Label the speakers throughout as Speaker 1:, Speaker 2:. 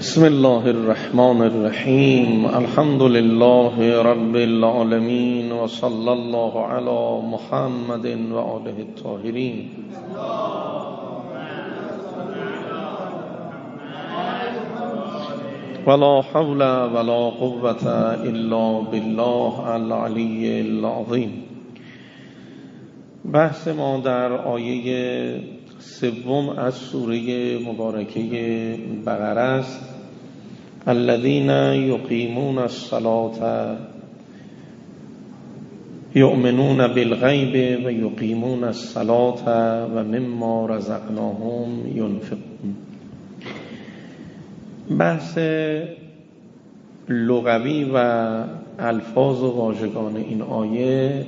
Speaker 1: بسم الله الرحمن الرحیم. الحمد لله رب العالمین و صلی الله علی محمد و آله الطاهرین. ولا حول ولا قوة الا بالله العلی العظیم. بحث ما در آیه سوم از سوره مبارکه بقره است. الذين يقيمون الصلاة يؤمنون بالغیب و یقیمون الصلاة و مما رزقناهم ينفقون. بحث لغوی و الفاظ و واژگان این آیه.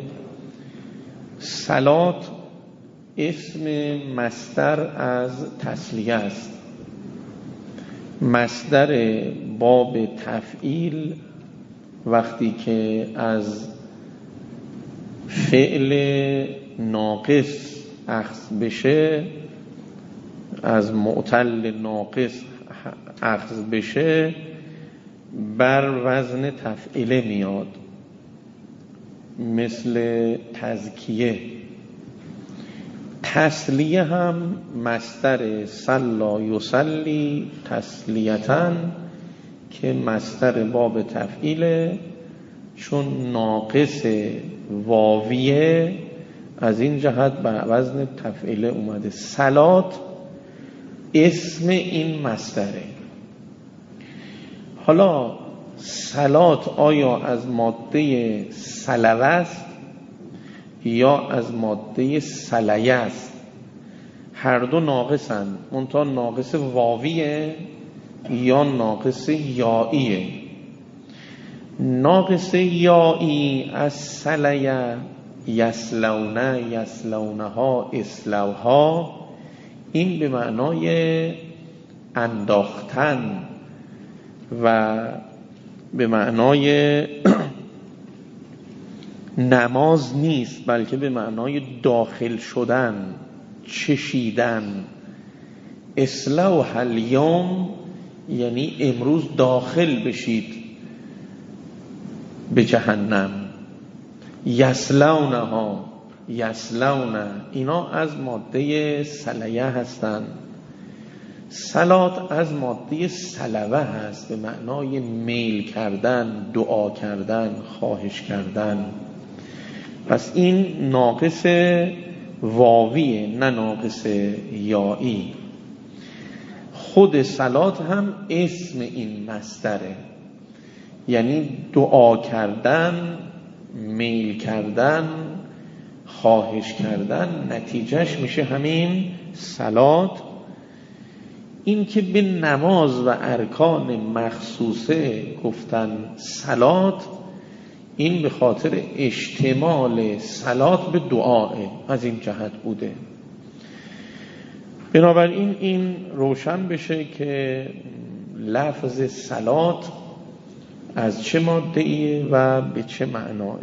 Speaker 1: صلات اسم مصدر از تسلیه است. مصدر باب تفعیل وقتی که از فعل ناقص اخذ بشه، از معتل ناقص اخذ بشه، بر وزن تفعیله میاد، مثل تزکیه. تسلیه هم مصدر صلا یصلی تسلیتاً که مصدر باب تفعیله، چون ناقص واویه از این جهت بر وزن تفعیله اومده. صلات اسم این مصدره. حالا صلات آیا از ماده صلوه است یا از ماده صلیه است؟ هر دو ناقصند، منتها ناقص واویه یا ناقص یائیه. ناقص یائی از صلیه یسلونه یسلونها اسلوها، این به معنای انداختن و به معنای نماز نیست، بلکه به معنای داخل شدن، چشیدن. اسلوح الیوم یعنی امروز داخل بشید به جهنم. یسلونها یسلونه، اینا از ماده صلیه هستند. صلات از ماده صلوه هست، به معنای میل کردن، دعا کردن، خواهش کردن. پس این ناقص واویه نه ناقص یائی. خود صلات هم اسم این مصدره، یعنی دعا کردن، میل کردن، خواهش کردن، نتیجهش میشه همین صلات. این که به نماز و ارکان مخصوصه گفتن صلات، این به خاطر اشتمال صلات به دعاه از این جهت بوده. بنابراین این روشن بشه که لفظ صلات از چه ماده‌ایه و به چه معناه.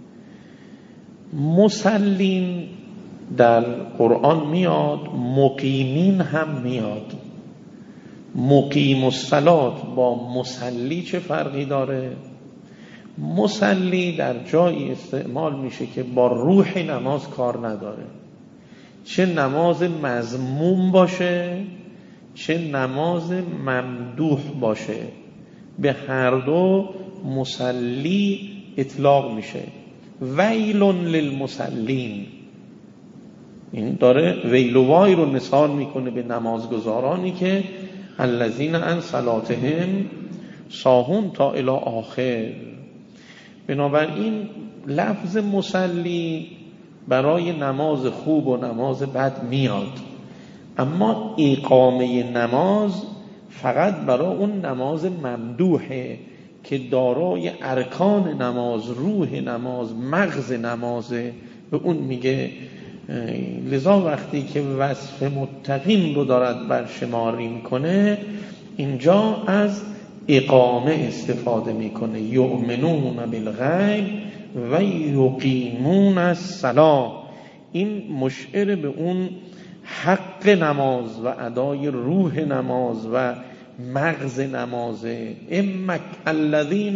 Speaker 1: مسلین در قرآن میاد، مقیمین هم میاد. مقیم الصلات با مسلی چه فرقی داره؟ مسلی در جایی استعمال میشه که با روح نماز کار نداره، چه نماز مذموم باشه چه نماز ممدوح باشه، به هر دو مسلی اطلاق میشه. ویل للمسلین، این داره ویل و وای رو مثال میکنه به نمازگزارانی که الذین عن صلاتهم ساهون تا الی آخر. بنابراین لفظ مسلی برای نماز خوب و نماز بد میاد، اما اقامه نماز فقط برای اون نماز ممدوحه که دارای ارکان نماز، روح نماز، مغز نمازه، به اون میگه. لذا وقتی که وصف متقین رو دارد برشماری میکنه، اینجا از اقامه استفاده میکنه. یؤمنون بالغیب و یقیمون الصلاة، این مشعر به اون حق نماز و ادای روح نماز و مغز نمازه. الذین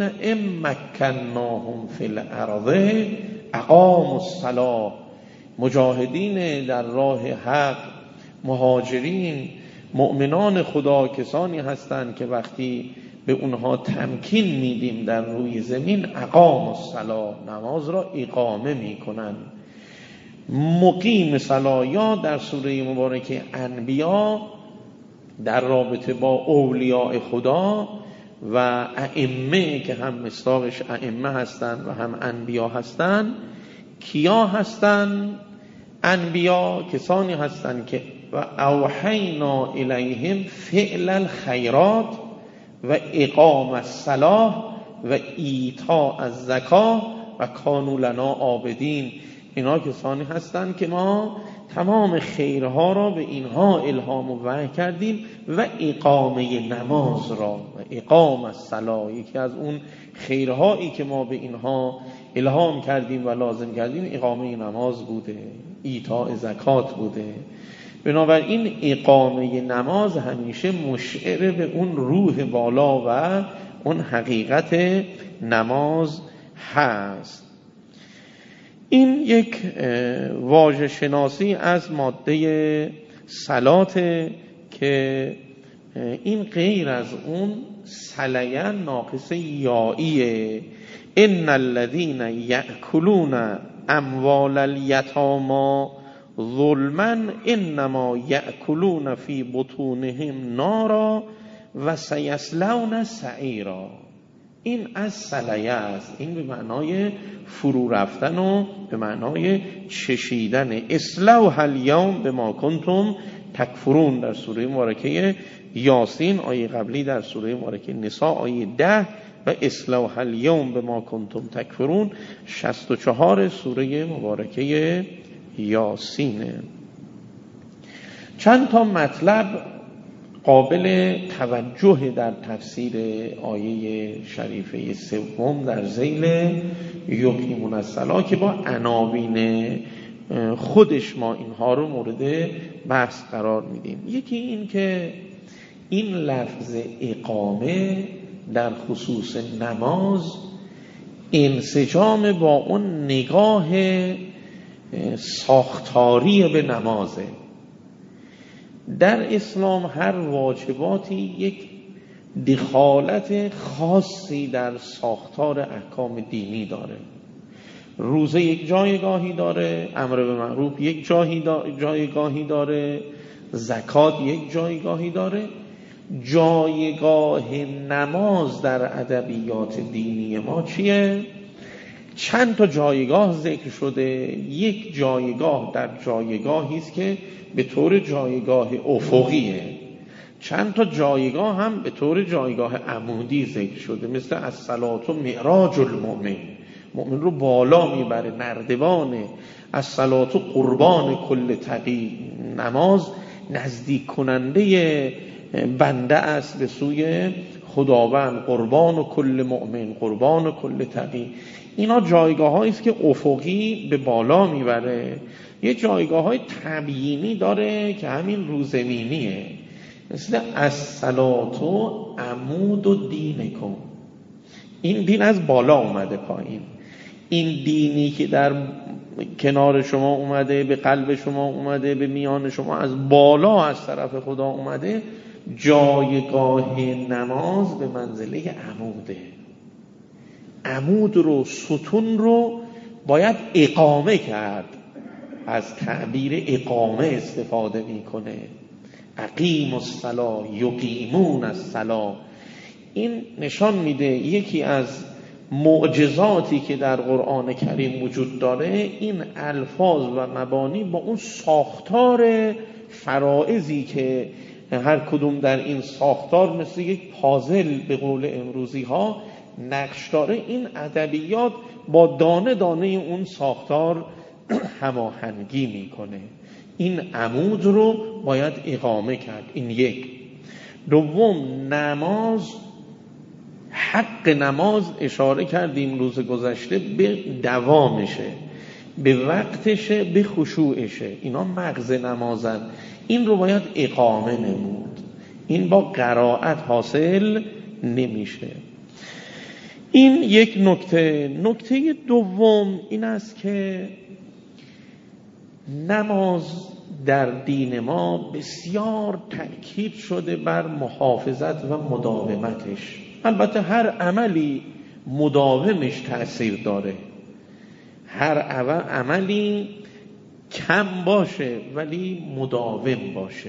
Speaker 1: امکناهم فی الارض اقاموا الصلاة. مجاهدین در راه حق، مهاجرین، مؤمنان خدا کسانی هستند که وقتی به اونها تمکین میدیم در روی زمین، اقاموا الصلاة، نماز را اقامه میکنن. مقیم صلاة، یا در سوره مبارکه انبیا در رابطه با اولیاء خدا و ائمه که هم مصداقش ائمه هستند و هم انبیا هستند، کیا هستند؟ انبیا کسانی هستند که و اوحینا الیهم فعل الخیرات و اقام الصلاة و ایتاء الزکاة و کانوا لنا عابدین. اینا کسانی هستند که ما تمام خیرها را به اینها الهام و وحی کردیم و اقامه نماز را و اقام الصلاة، یکی از اون خیرهایی که ما به اینها الهام کردیم و لازم کردیم اقامه نماز بوده، ایتاء زکات بوده. بنابراین اقامه نماز همیشه مشعر به اون روح بالا و اون حقیقت نماز هست. این یک واژه شناسی از ماده صلاة که این غیر از اون صلیه ناقص یائیه. ان الذين یأکلون اموال الیتامی ظلما انما یأکلون فی بطونهم نارا و سیصلون سعیرا. این از صلیه است. این به معنای فرو رفتن و به معنای چشیدن. اصلوها الیوم بما کنتم تکفرون در سوره مبارکه یاسین، آیه قبلی در سوره مبارکه نساء آیه 10 و اصلوها الیوم بما کنتم تکفرون 64 سوره مبارکه یاسینه. چند تا مطلب قابل توجه در تفسیر آیه شریفه سوم در ذیل یقیمون الصلاة که با عناوین خودش ما اینها رو مورد بحث قرار میدیم. یکی این که این لفظ اقامه در خصوص نماز انسجام با اون نگاه ساختاری به نمازه. در اسلام هر واجباتی یک دخالت خاصی در ساختار احکام دینی داره. روزه یک جایگاهی داره، امر به معروف یک جایگاهی داره، زکات یک جایگاهی داره. جایگاه نماز در ادبیات دینی ما چیه؟ چند تا جایگاه ذکر شده. یک جایگاه در جایگاهی است که به طور جایگاه افقیه، چند تا جایگاه هم به طور جایگاه عمودی ذکر شده، مثل الصلاة معراج المؤمن، مؤمن رو بالا میبره، نردبانه. الصلاة قربان کل تقی، نماز نزدیک کننده بنده است به سوی خداوند. قربان و کل مؤمن، قربان و کل تقی. اینا جایگاه هایی است که افقی به بالا میبره. یه جایگاه های تبیینی داره که همین روزمینیه، مثل الصلاة عمود و دینکم. این دین از بالا اومده پایین. این دینی که در کنار شما اومده، به قلب شما اومده، به میان شما از بالا از طرف خدا اومده، جایگاه نماز به منزله عموده. عمود رو، ستون رو باید اقامه کرد. از تعبیر اقامه استفاده میکنه. اقیم الصلاة، یقیمون الصلاة. این نشان میده یکی از معجزاتی که در قرآن کریم وجود داره این الفاظ و مبانی با اون ساختار فرائضی که هر کدوم در این ساختار مثل یک پازل به قول امروزی ها نقش داره، این ادبیات با دانه دانه اون ساختار هماهنگی میکنه. این عمود رو باید اقامه کرد. این یک. دوم، نماز، حق نماز اشاره کردیم روز گذشته به دوامشه، به وقتشه، به خشوعشه. اینا مغز نمازن. این رو باید اقامه نمود. این با قرائت حاصل نمیشه. این یک نکته. نکته دوم این است که نماز در دین ما بسیار تأکید شده بر محافظت و مداومتش. البته هر عملی مداومش تأثیر داره، هر عملی کم باشه ولی مداوم باشه.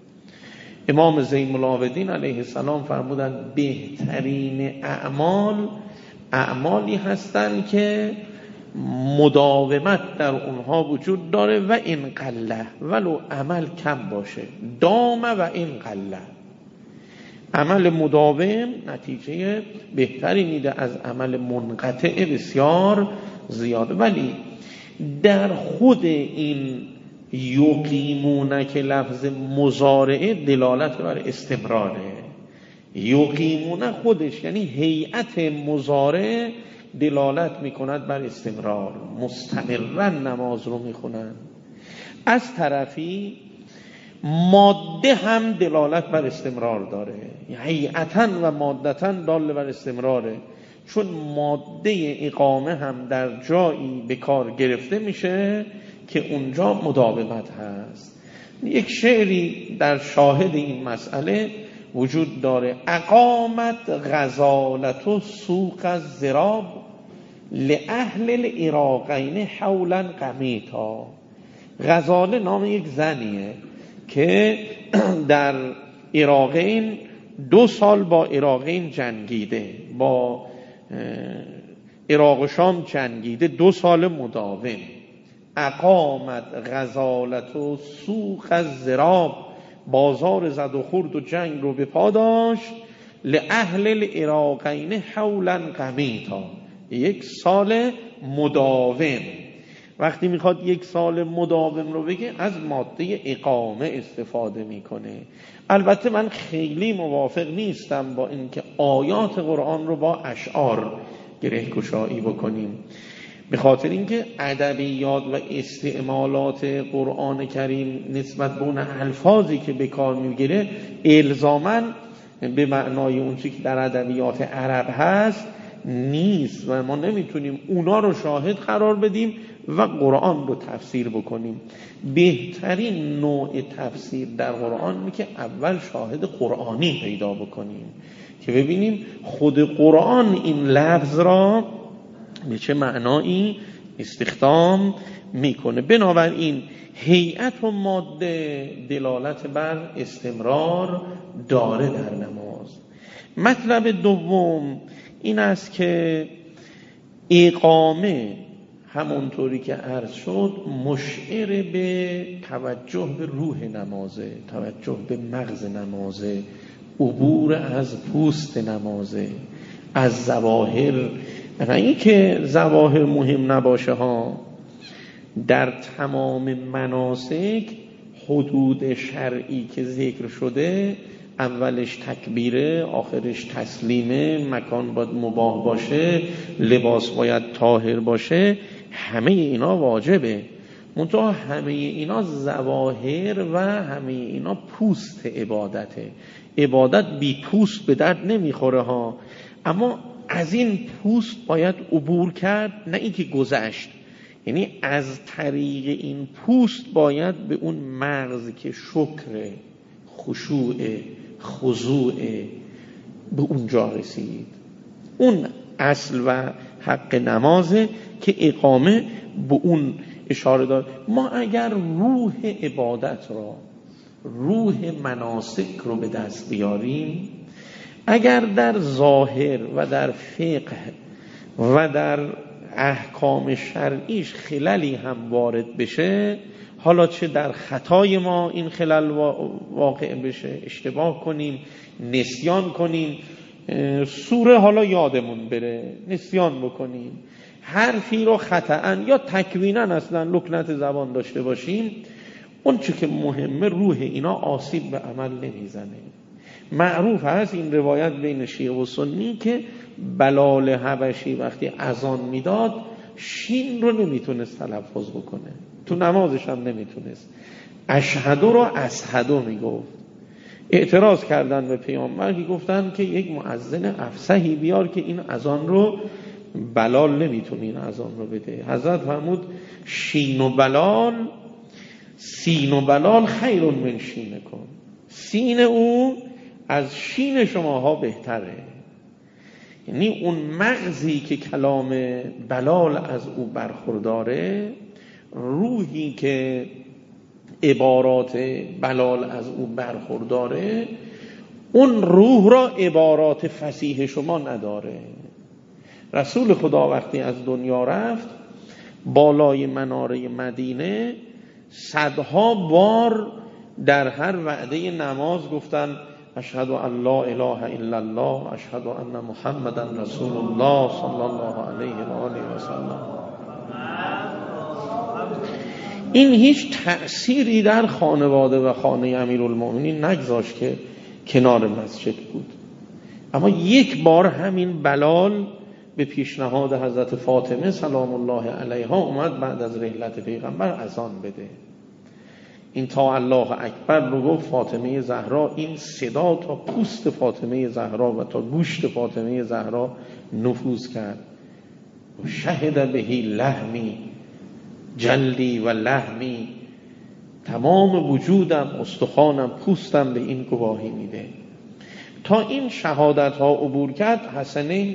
Speaker 1: امام زین العابدین علیه السلام فرمودند بهترین اعمالی هستند که مداومت در اونها وجود داره و این قله، ولو عمل کم باشه. دام و این قله، عمل مداوم نتیجه بهتری میده از عمل منقطع بسیار زیاده. ولی در خود این یقیمون که لفظ مضارعه دلالت بر استمراره. یقیمون خودش یعنی هیئت مضارع دلالت میکند بر استمرار، مستمرن نماز رو میخونن. از طرفی ماده هم دلالت بر استمرار داره، هیئتاً و مادتاً دال بر استمراره، چون ماده اقامه هم در جایی به کار گرفته میشه که اونجا مداومت هست. یک شعری در شاهد این مسئله وجود داره: اقامت غزالت سوق الزراب لأهل العراقین حولا قمیتا. غزاله نام یک زنیه که در عراقین 2 سال با عراقین جنگیده، با عراق و شام جنگیده 2 سال مداوم. اقامت غزالت و سوق الزراب، بازار زد و خورد و جنگ رو به پا داشت. لأهل العراقین حولا قمیتا، 1 سال مداوم. وقتی میخواد 1 سال مداوم رو بگه از ماده اقامه استفاده میکنه. البته من خیلی موافق نیستم با اینکه آیات قرآن رو با اشعار گره گشایی بکنیم، به خاطر اینکه ادبیات و استعمالات قرآن کریم نسبت به اون الفاظی که به کار میگیره الزاماً به معنای اون چیزی که در ادبیات عرب هست نیست و ما نمیتونیم اونا رو شاهد قرار بدیم و قرآن رو تفسیر بکنیم. بهترین نوع تفسیر در قرآن اینه که اول شاهد قرآنی پیدا بکنیم که ببینیم خود قرآن این لفظ را به چه معنایی استخدام میکنه. بنابراین هیئت و ماده دلالت بر استمرار داره در نماز. مطلب دوم این است که اقامه همونطوری که عرض شد مشعر به توجه به روح نمازه، توجه به مغز نمازه، عبور از پوست نمازه، از ظواهر. نه اینکه ظواهر مهم نباشه ها، در تمام مناسک حدود شرعی که ذکر شده اولش تکبیره، آخرش تسلیمه، مکان باید مباح باشه، لباس باید طاهر باشه، همه اینا واجبه. منتها همه اینا ظواهر و همه اینا پوست عبادته. عبادت بی پوست به درد نمیخوره ها، اما از این پوست باید عبور کرد، نه اینکه گذشت. یعنی از طریق این پوست باید به اون مغز که شکر، خشوع، خضوع، به اونجا رسید. اون اصل و حق نمازه که اقامه به اون اشاره داره. ما اگر روح عبادت را، روح مناسک رو به دست بیاریم، اگر در ظاهر و در فقه و در احکام شرعیش خللی هم وارد بشه، حالا چه در خطای ما این خلل واقع بشه، اشتباه کنیم، نسیان کنیم، سوره حالا یادمون بره نسیان بکنیم، حرفی رو خطأ یا تکویناً اصلا لکنت زبان داشته باشیم، اون چه که مهمه روح اینا آسیب به عمل نمیزنه. معروف هست این روایت بین شیعه و سنی که بلال حبشی وقتی اذان میداد شین رو نمیتونست تلفظ بکنه، تو نمازش هم نمیتونست، اشهدو رو اشهدو میگفت. اعتراض کردن به پیامبر که گفتن که یک مؤذن افصحی بیار که این اذان رو، بلال نمیتونه این اذان رو بده. حضرت فرمود سین و بلال خیر من شینکم، سین او از شین شماها بهتره. یعنی اون مغزی که کلام بلال از او برخورداره، روحی که عبارات بلال از او برخورداره، اون روح را عبارات فصیح شما نداره. رسول خدا وقتی از دنیا رفت، بالای مناره مدینه صدها بار در هر وعده نماز گفتن اشهد ان لا اله الا الله، اشهد ان محمدا رسول الله صلی الله علیه و آله و سلم. این هیچ تأثیری در خانواده و خانه امیرالمؤمنین نگذاشت که کنار مسجد بود. اما یک بار همین بلال به پیشنهاد حضرت فاطمه سلام الله علیها اومد بعد از رحلت پیغمبر اذان بده. این تا الله اکبر رو گفت فاطمه زهرا، این صدا تا پوست فاطمه زهرا و تا گوشت فاطمه زهرا نفوذ کرد. و شهد بهی لحمی جلدی و لحمی، تمام وجودم، استخوانم، پوستم به این گواهی میده. تا این شهادت ها عبور کرد، حسنین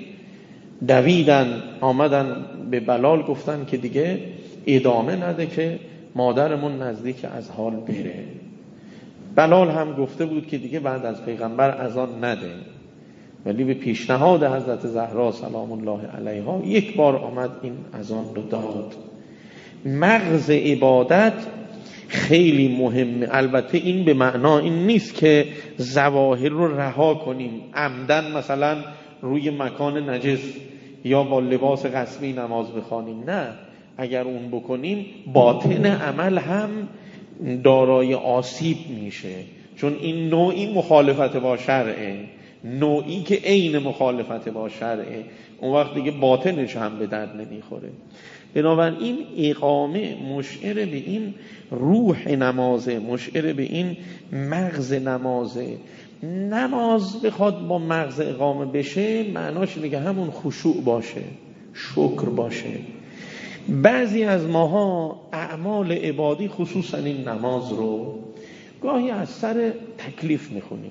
Speaker 1: دویدن آمدن به بلال گفتن که دیگه ادامه نده که مادرمون نزدیک از حال بره. بلال هم گفته بود که دیگه بعد از پیغمبر اذان نده، ولی به پیشنهاد حضرت زهرا سلام الله علیها یک بار آمد این اذان رو داد. مغز عبادت خیلی مهمه. البته این به معنا این نیست که ظواهر رو رها کنیم، عمدن مثلا روی مکان نجس یا با لباس قسمی نماز بخوانیم، نه. اگر اون بکنیم باطن عمل هم دارای آسیب میشه، چون این نوعی مخالفت با شرعه، نوعی که عین مخالفت با شرعه، اون وقت دیگه باطنش هم به درد نمیخوره. بنابراین اقامه مشعر به این روح نمازه، مشعر به این مغز نمازه. نماز بخواد با مغز اقامه بشه، معناش اینه که همون خشوع باشه، شکر باشه. بعضی از ماها اعمال عبادی خصوصا این نماز رو گاهی از سر تکلیف میخونیم،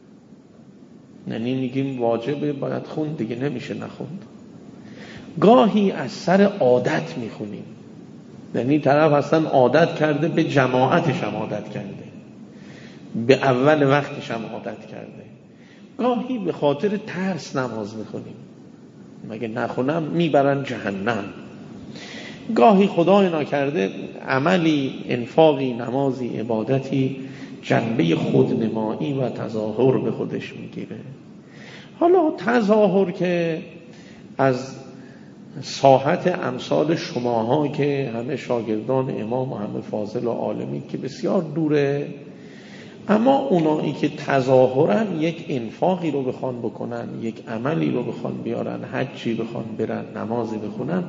Speaker 1: یعنی میگیم واجبه باید خوند دیگه نمیشه نخوند. گاهی از سر عادت میخونیم، یعنی طرف اصلا عادت کرده، به جماعتش هم عادت کرده، به اول وقتش هم عادت کرده. گاهی به خاطر ترس نماز میخونیم، مگه نخونم میبرن جهنم. گاهی خدای ناکرده عملی، انفاقی، نمازی، عبادتی جنبه خودنمایی و تظاهر به خودش میگیره. حالا تظاهر که از ساحت امثال شماها که همه شاگردان امام و همه فاضل و عالمی که بسیار دوره، اما اونایی که تظاهرن یک انفاقی رو بخوان بکنن، یک عملی رو بخوان بیارن، حجی بخوان برن، نمازی بخونن،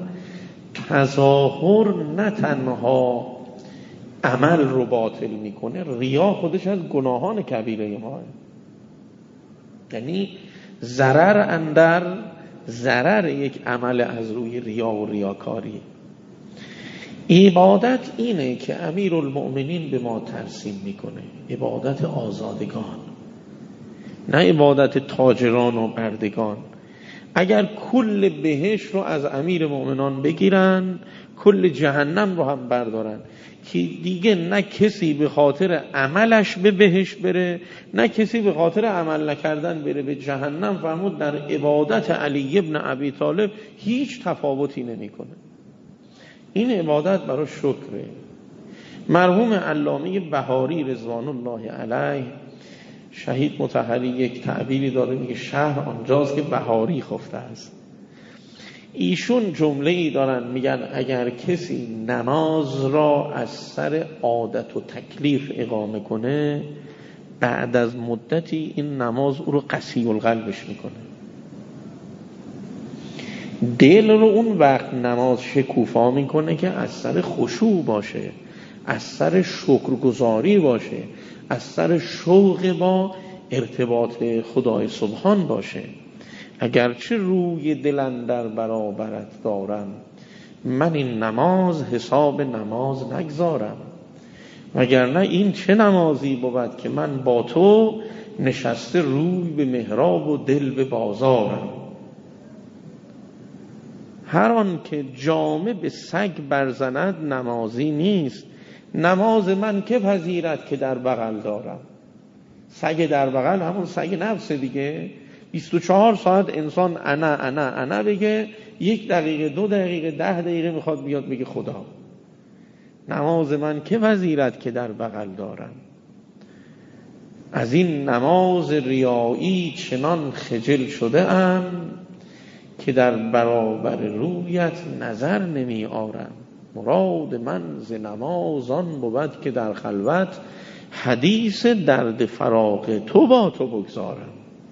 Speaker 1: تظاهر نه تنها عمل رو باطل میکنه، ریا خودش از گناهان کبیره ما، یعنی ضرر اندر ضرر یک عمل از روی ریا و ریاکاری. عبادت اینه که امیرالمؤمنین به ما ترسیم میکنه، عبادت آزادگان، نه عبادت تاجران و بردگان. اگر کل بهشت رو از امیر مؤمنان بگیرن، کل جهنم رو هم بردارن، که دیگه نه کسی به خاطر عملش به بهشت بره، نه کسی به خاطر عمل نکردن بره به جهنم. فرمود در عبادت علی ابن ابی طالب هیچ تفاوتی نمیکنه. این عبادت برای شکره. مرحوم علامه بهاری رضوان الله علیه، شهید مطهری، یک تعبیری داره، میگه شهر آنجاست که بهاری خفته است. ایشون جمله‌ای دارن میگن اگر کسی نماز را از سر عادت و تکلیف اقامه کنه، بعد از مدتی این نماز او رو قسی القلبش میکنه. دل رو اون وقت نماز شکوفا میکنه که از سر خشوع باشه، از سر شکرگزاری باشه، از سر شوق با ارتباط خدای سبحان باشه. اگرچه روی دل اندر برابرت دارم، من این نماز حساب نماز نگذارم. وگرنه این چه نمازی بود که من با تو نشسته روی به محراب و دل به بازارم. هر آن که جامه به سگ برزند نمازی نیست، نماز من که پذیرد که در بغل دارم. سگ در بغل همون سگ نفس دیگه. 24 ساعت انسان انا بگه، 1 دقیقه 2 دقیقه 10 دقیقه میخواد بیاد بگه خدا. نماز من که پذیرد که در بغل دارم. از این نماز ریایی چنان خجل شده ام، که در برابر رویت نظر نمی آرم. مراد من ز نماز آن بود که در خلوت، حدیث درد فراق تو با تو بگذارم.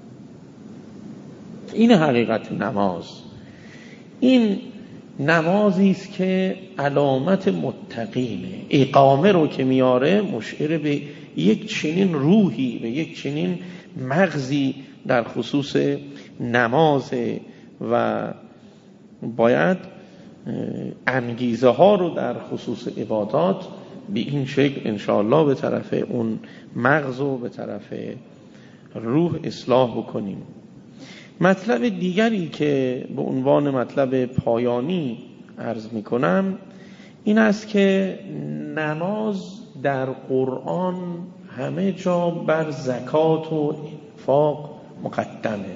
Speaker 1: این حقیقت نماز. این نمازی است که علامت متقینه. اقامه رو که میاره مشعر به یک چنین روحی، به یک چنین مغزی در خصوص نماز و باید انگیزه ها رو در خصوص عبادات به این شکل انشاءالله به طرف اون مغز و به طرف روح اصلاح بکنیم. مطلب دیگری که به عنوان مطلب پایانی عرض میکنم این است که نماز در قرآن همه جا بر زکات و انفاق مقدمه.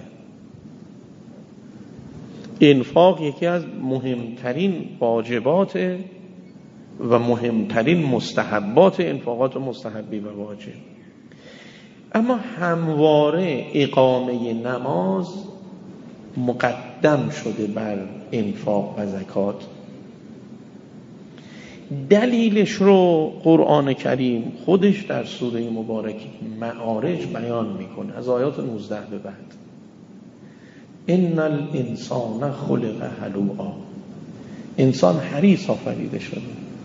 Speaker 1: انفاق یکی از مهمترین واجبات و مهمترین مستحبات انفاقات و مستحبی و واجب. اما همواره اقامه نماز مقدم شده بر انفاق و زکات. دلیلش رو قرآن کریم خودش در سوره مبارکه معارج بیان میکنه از آیات 19 به بعد. ان الانسان خلق هلوعا. انسان حریص آفریده شده.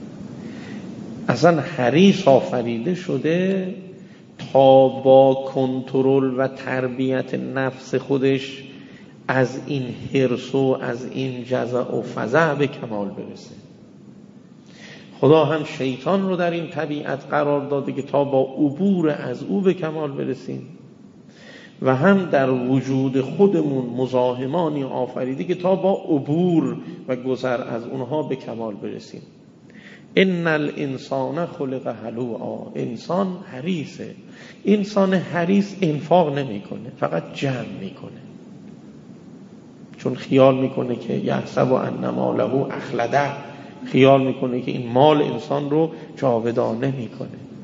Speaker 1: اصلا حریص آفریده شده تا با کنترل و تربیت نفس خودش از این حرص و از این جزع و فزع به کمال برسه. خدا هم شیطان رو در این طبیعت قرار داده که تا با عبور از او به کمال برسیم، و هم در وجود خودمون مزاحمانی آفریده که تا با عبور و گذر از اونها به کمال برسیم. ان الانسان خلق هلوعا. انسان حریصه. انسان حریص انفاق نمیکنه، فقط جمع میکنه، چون خیال میکنه که یحسب ان ماله اخلده، خیال میکنه که این مال انسان رو جاودانه میکنه.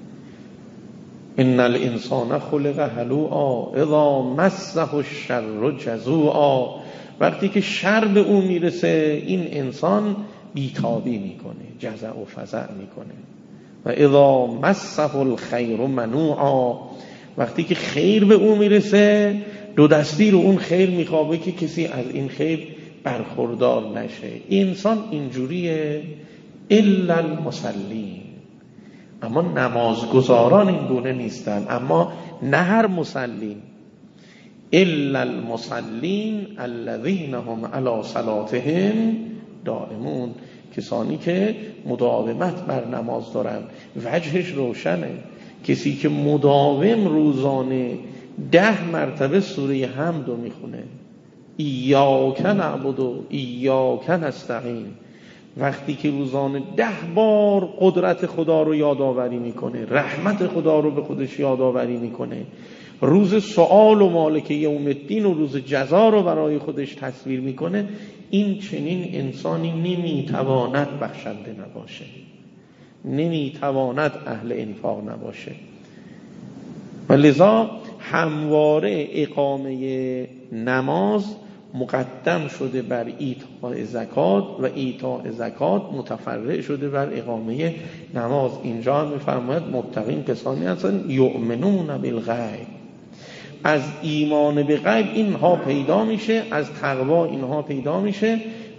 Speaker 1: ان الانسان خلق هلوعا اذا مسه الشر جزوعا. وقتی که شر به او میرسه این انسان بیتابی میکنه، جزع و فزع میکنه. و اذا مسه الخیر منوعا. وقتی که خیر به او میرسه دو دستی رو اون خیر میخوابه که کسی از این خیر برخوردار نشه. انسان اینجوریه. الا المصلین. اما نمازگزاران این گونه نیستن. اما نه هر مسلین. الا المصلین الذین هم علی صلاتهم دائمون. کسانی که مداومت بر نماز دارن. وجهش روشنه. کسی که مداوم روزانه 10 مرتبه سوره حمد رو میخونه، ایاک نعبد و ایاک نستعین، وقتی که روزانه 10 بار قدرت خدا رو یادآوری میکنه، رحمت خدا رو به خودش یادآوری میکنه، روز سؤال و مالک یوم الدین و روز جزا رو برای خودش تصویر میکنه، این چنین انسانی نمیتواند بخشنده نباشه، نمیتواند اهل انفاق نباشه. و لذا همواره اقامه نماز مقدم شده بر ایتاء زکات و ایتاء زکات متفرع شده بر اقامه نماز. اینجا هم می‌فرماید متقین کسانی هستند یؤمنون بالغیب. از ایمان به غیب اینها پیدا میشه، از تقوا اینها پیدا میشه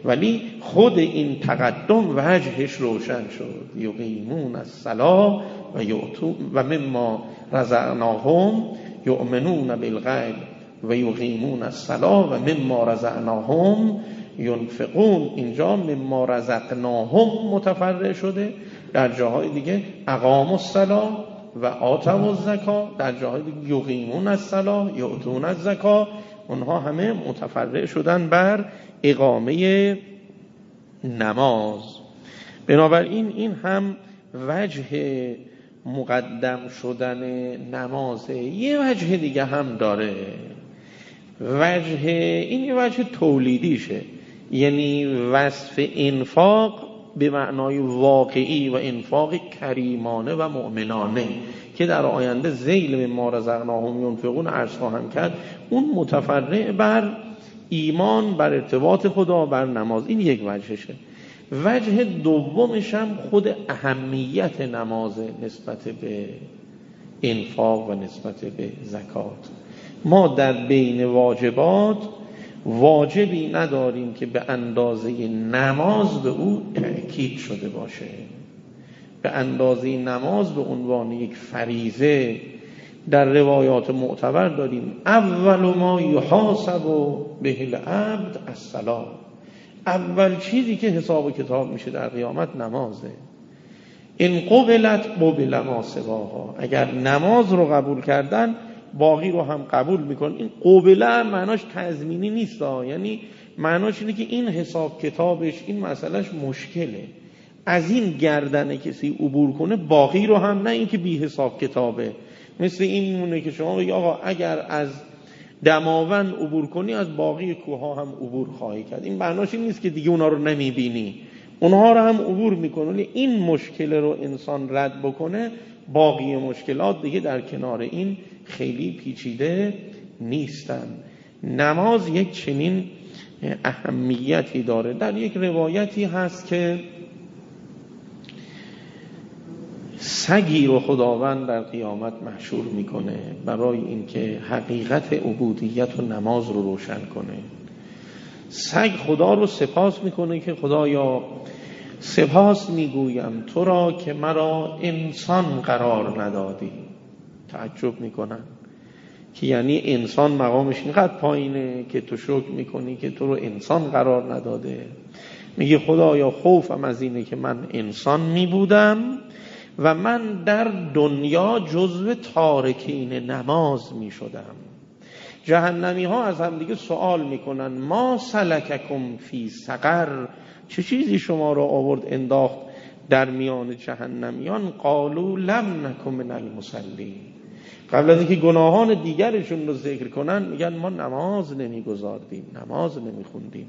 Speaker 1: ولی خود این تقدم وجهش روشن شد. یقیمون الصلاة و مما رزقناهم یؤمنون بالغیب و یقیمون الصلاة و مما رزقناهم ینفقون. اینجا مما رزقناهم متفرع شده، در جاهای دیگه اقاموا الصلاة و آتوا الزکاة، در جاهای دیگه یقیمون الصلاة یؤتون الزکاة. اونها همه متفرع شدن بر اقامه نماز. بنابراین این هم وجه مقدم شدن نمازه. یه وجه دیگه هم داره، این یه وجه تولیدیشه، یعنی وصف انفاق به معنای واقعی و انفاق کریمانه و مؤمنانه که در آینده ذیل مما رزقناهم ینفقون عرض خواهم کرد. اون متفرع بر ایمان، بر ارتباط خدا، بر نماز. این یک وجهشه. وجه دومش هم خود اهمیت نمازه نسبت به انفاق و نسبت به زکات. ما در بین واجبات واجبی نداریم که به اندازه نماز به او تأکید شده باشه، به اندازه نماز به عنوان یک فریضه. در روایات معتبر داریم اول ما یحاسب به العبد الصلاة، اول چیزی که حساب و کتاب میشه در قیامت نمازه. این قبلت قبل ما سواها، اگر نماز رو قبول کردن باقی رو هم قبول میکن. این قبله معناش تضمینی نیست، یعنی معناش اینه که این حساب کتابش، این مسئلهش مشکله، از این گردن کسی عبور کنه باقی رو هم، نه این که بی حساب کتابه. مثل این میمونه که شما بگی آقا اگر از دماوند عبور کنی از باقی کوها هم عبور خواهی کرد. این معناش این نیست که دیگه اونا رو نمیبینی، اونها رو هم عبور میکنه، ولی این مشکل رو انسان رد بکنه باقی مشکلات دیگه در کنار این خیلی پیچیده نیستن. نماز یک چنین اهمیتی داره. در یک روایتی هست که سگی رو خداوند در قیامت محشور میکنه برای اینکه حقیقت عبودیت و نماز رو روشن کنه. سگ خدا رو سپاس میکنه که خدایا سپاس میگویم تو را که مرا انسان قرار ندادی. تعجب میکنن که یعنی انسان مقامش اینقدر پایینه که تو شکر میکنی که تو رو انسان قرار نداده. میگه خدایا خوفم از اینه که من انسان میبودم و من در دنیا جزو تارکین نماز میشدم. جهنمی ها از هم دیگه سوال میکنن ما سلککم فی سقر، چه چیزی شما را آورد انداخت در میان جهنمیان؟ قالوا لم نکن من المصلین. قبل از اینکه گناهان دیگرشون رو ذکر کنن میگن ما نماز نمیگذاردیم، نماز نمیخوندیم.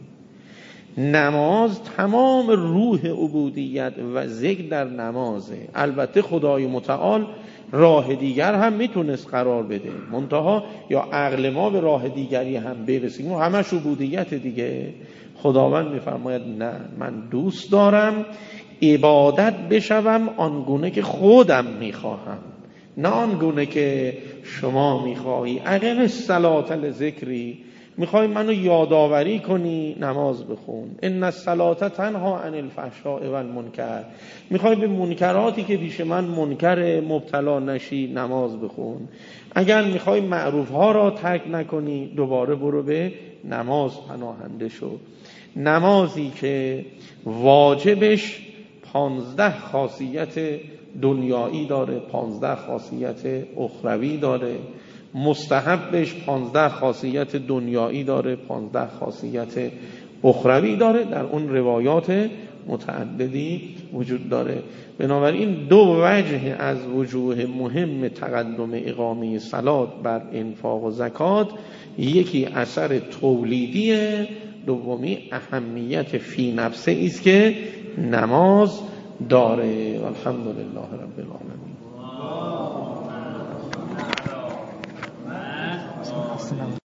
Speaker 1: نماز تمام روح عبودیت و ذکر در نمازه. البته خدای متعال راه دیگر هم میتونست قرار بده، منتها یا عقل ما به راه دیگری هم برسیم و همش عبودیت دیگه. خداوند میفرماید نه، من دوست دارم عبادت بشوم آنگونه که خودم میخواهم، نه آنگونه که شما میخواهی. اقم الصلاة لذکری، میخوای منو یادآوری کنی نماز بخون. ان الصلاة تنها عن الفحشاء والمنکر، میخوای به منکراتی که پیش من منکر مبتلا نشی نماز بخون. اگر میخوای معروف ها را ترک نکنی دوباره برو به نماز پناهنده شو. نمازی که واجبش 15 خاصیت دنیایی داره، 15 خاصیت اخروی داره، مستحبش 15 خاصیت دنیایی داره، 15 خاصیت اخروی داره، در اون روایات متعددی وجود داره. بنابراین دو وجه از وجوه مهم تقدم اقامه صلات بر انفاق و زکات، یکی اثر تولیدیه، دومی اهمیت فی نفسه است که نماز داره. الحمدلله رب العالمین.